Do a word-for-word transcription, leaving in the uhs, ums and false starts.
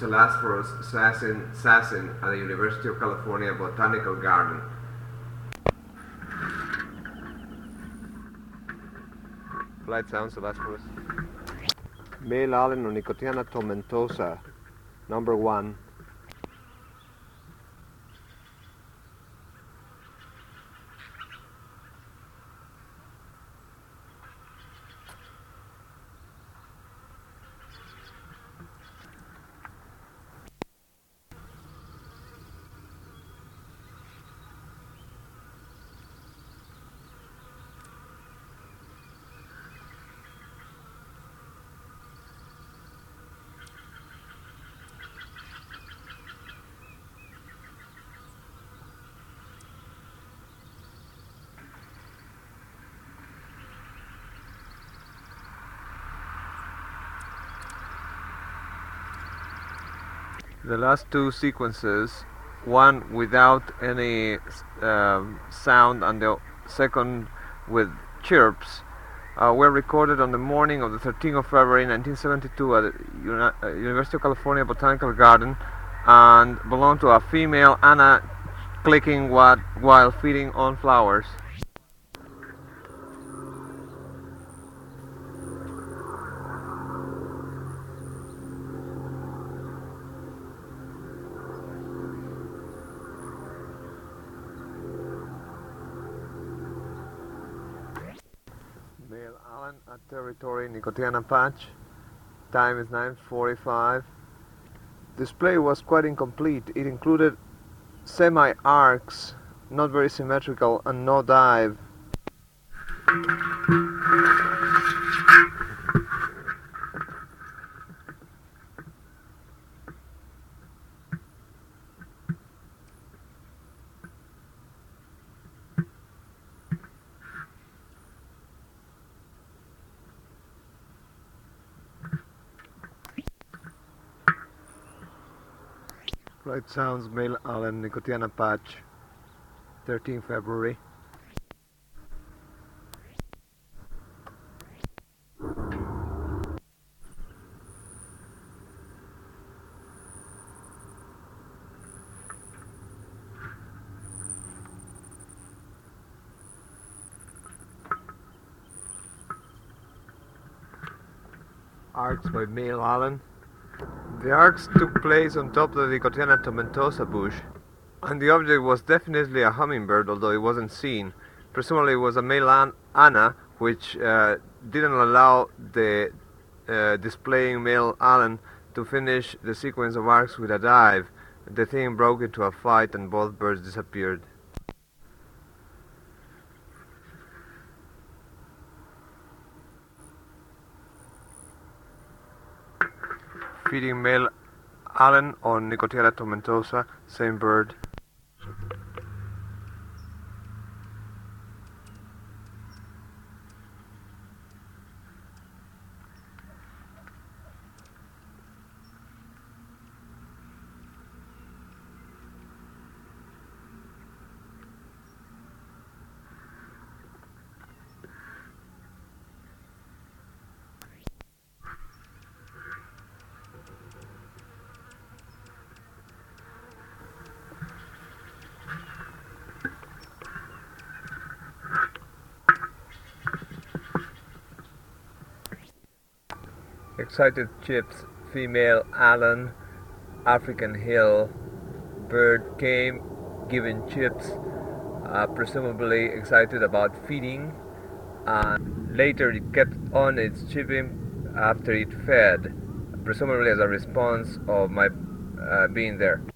Celasphorus sassin, sassin at the University of California Botanical Garden. Flight sound, Celasphorus. Male allen or Nicotiana tomentosa, number one. The last two sequences, one without any um, sound and the second with chirps, uh, were recorded on the morning of the thirteenth of February nineteen seventy-two at the Uni uh, University of California Botanical Garden, and belong to a female Anna clicking what, while feeding on flowers. Male allen at territory Nicotiana patch. Time is nine forty-five. Display was quite incomplete. It included semi-arcs, not very symmetrical, and no dive. Flight sounds, male allen, Nicotiana patch, thirteenth February. Arcs by male allen. The arcs took place on top of the Nicotiana tomentosa bush, and the object was definitely a hummingbird, although it wasn't seen. Presumably it was a male an Anna, which uh, didn't allow the uh, displaying male allen to finish the sequence of arcs with a dive. The thing broke into a fight and both birds disappeared. Feeding male allen on Nicotiana tomentosa, same bird. Excited chips, female allen, African hill, bird came, given chips, uh, presumably excited about feeding, and later it kept on its chipping after it fed, presumably as a response of my uh, being there.